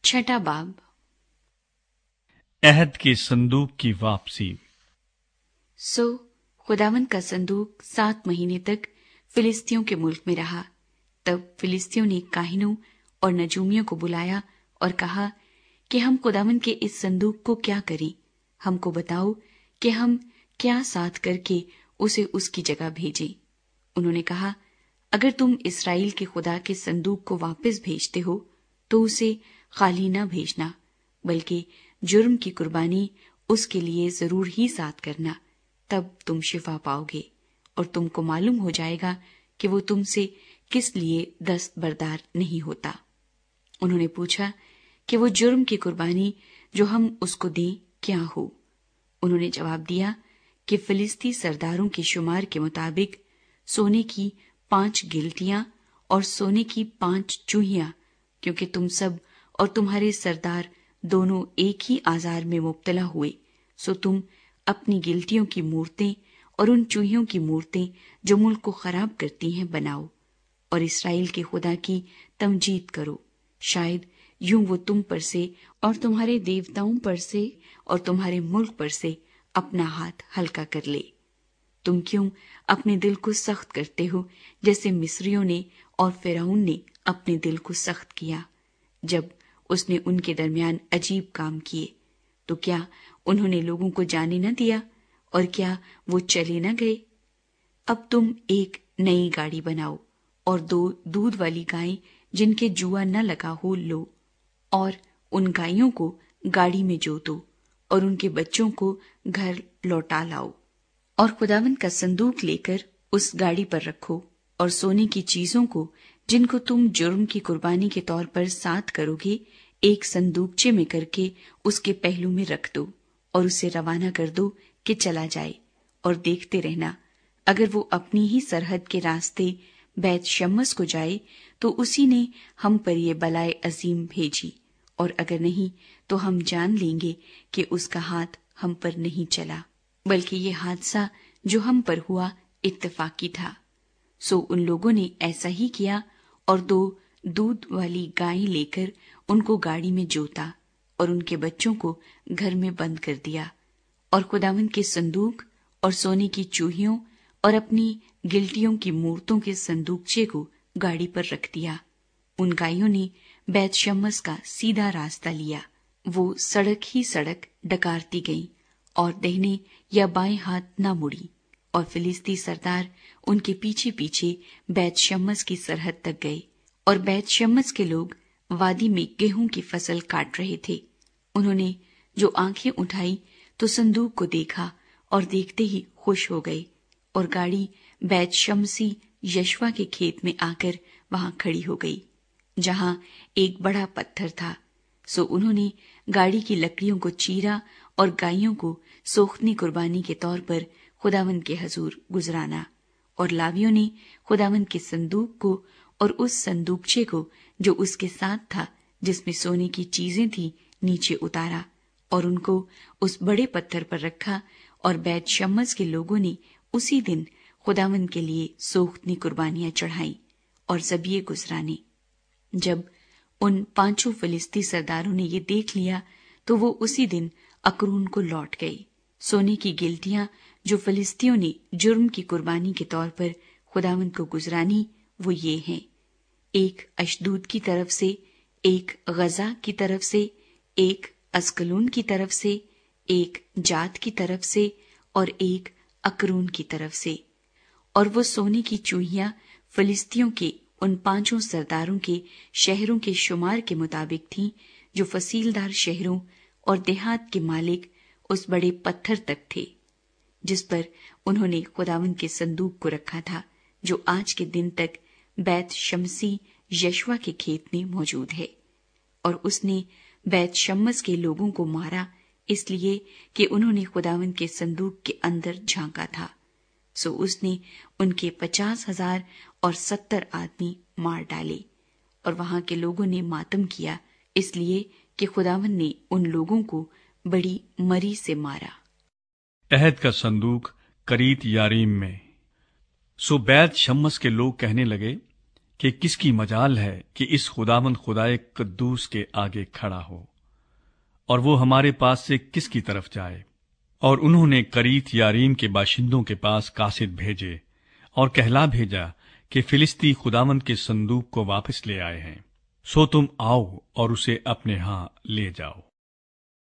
छठा बाब। अहद की संदूक की वापसी। सो खुदावंद का संदूक 7 महीने तक फिलिस्तियों के मुल्क में रहा। तब फिलिस्तियों ने काहिनों और नजूमियों को बुलाया और कहा कि हम खुदावंद के इस संदूक को क्या करें, हमको बताओ कि हम क्या साथ करके उसे उसकी जगह भेजें। उन्होंने कहा, अगर तुम इस्राएल के खुदा के संदूक को वापस भेजते हो तो उसे खाली न भेजना, बल्कि जुर्म की कुर्बानी उसके लिए जरूर ही साथ करना, तब तुम शिफा पाओगे और तुमको मालूम हो जाएगा कि वो तुमसे किस लिए दस्तबरदार नहीं होता। उन्होंने पूछा कि वो जुर्म की कुर्बानी जो हम उसको दें क्या हो। उन्होंने जवाब दिया कि फिलिस्ती सरदारों के शुमार के मुताबिक सोने की 5 गिलटियां और सोने की 5 चूहियां, क्योंकि तुम सब और तुम्हारे सरदार दोनों एक ही आजार में मुब्तला हुए, सो तुम अपनी गिलटियों की मूर्तें और उन चूहियों की मूर्तें जो मुल्क को खराब करती हैं बनाओ और इसराइल के खुदा की तमजीद करो। शायद यूं वो तुम पर से और तुम्हारे देवताओं पर से और तुम्हारे मुल्क पर से अपना हाथ हल्का कर ले। तुम क्यों अपने दिल को सख्त करते हो, जैसे मिस्रियों ने और फिरौन ने अपने दिल को सख्त किया जब उसने उनके दरमियान अजीब काम किए। तो क्या उन्होंने लोगों को जाने न दिया और क्या वो चले न गए? अब तुम एक नई गाड़ी बनाओ और 2 दूध वाली गायें जिनके जुआ न लगा हो लो और उन गायों को गाड़ी में जोतो और उनके बच्चों को घर लौटा लाओ और खुदावंद का संदूक लेकर उस गाड़ी पर रखो और सोने की चीजों को जिनको तुम जुर्म की कुर्बानी के तौर पर साथ करोगे एक संदूकचे में करके उसके पहलू में रख दो और उसे रवाना कर दो कि चला जाए। और देखते रहना, अगर वो अपनी ही सरहद के रास्ते बैत शम्मस को जाए तो उसी ने हम पर ये बलाए अजीम भेजी, और अगर नहीं तो हम जान लेंगे कि उसका हाथ हम पर नहीं चला, बल्कि ये हादसा जो हम पर हुआ इत्तेफाकी था। सो उन लोगों ने ऐसा ही किया और 2 दूध वाली गायें लेकर उनको गाड़ी में जोता और उनके बच्चों को घर में बंद कर दिया और खुदावंद के संदूक और सोने की चूहियों और अपनी गिलटियों की मूर्तों के संदूकचे को गाड़ी पर रख दिया। उन गायों ने बैत शम्मस का सीधा रास्ता लिया। वो सड़क ही सड़क डकारती गईं और दाहिने या बाएं हाथ न मुड़ी, और फिलिस्ती सरदार उनके पीछे पीछे बैत शम्मस की सरहद तक गए। और बैत शम्मस के लोग वादी में गेहूं की फसल काट रहे थे। उन्होंने जो आंखें उठाई तो संदूक को देखा और देखते ही खुश हो गए, और गाड़ी बैत शम्सी यशवा के खेत में आकर वहां खड़ी हो गई जहां एक बड़ा पत्थर था। सो उन्होंने गाड़ी की लकड़ियों को चीरा और गायों को सोख्तनी कुर्बानी के तौर पर खुदावंद के हजूर गुजराना, और लावियों ने खुदावंद के संदूक को और उस संदूकचे को जो उसके साथ था जिसमें सोने की चीजें थी नीचे उतारा और उनको उस बड़े पत्थर पर रखा। और बैत शम्मस के लोगों ने उसी दिन खुदावंद के लिए सोख्तनी कुर्बानियां चढ़ाई और ज़बिये गुजराने। जब उन 5 फिलिस्ती सरदारों ने ये देख लिया तो वो उसी दिन अकरून को लौट गए। सोने की गिलटियां जो फिलिस्तियों ने जुर्म की कुर्बानी के तौर पर खुदावंद को गुजरानी वो ये हैं, एक अशदूद की तरफ से, एक गजा की तरफ से, एक अस्कलून की तरफ से, एक जात की तरफ से और एक अकरून की तरफ से। और वो सोने की चूहियां फिलिस्तियों के उन 5 सरदारों के शहरों के शुमार के मुताबिक थीं जो फसीलदार शहरों और देहात के मालिक उस बड़े पत्थर तक थे जिस पर उन्होंने खुदावंद के संदूक को रखा था, जो आज के दिन तक बैत शम्सी यशवा के खेत में मौजूद है। और उसने बैत शम्मस के लोगों को मारा इसलिए कि उन्होंने खुदावंद के संदूक के अंदर झांका था। सो उसने उनके 50,000 और 70 आदमी मार डाले, और वहां के लोगों ने मातम किया इसलिए कि खुदावंद ने उन लोगों को बड़ी मरी से मारा। अहद का संदूक करीत यारीम में। सो बैत शम्मस के लोग कहने लगे کہ کس کی مجال ہے کہ اس خداوند خدائے قدوس کے آگے کھڑا ہو، اور وہ ہمارے پاس سے کس کی طرف جائے؟ اور انہوں نے کریت یاریم کے باشندوں کے پاس قاصد بھیجے اور کہلا بھیجا کہ فلسطی خداوند کے صندوق کو واپس لے آئے ہیں، سو تم آؤ اور اسے اپنے ہاں لے جاؤ۔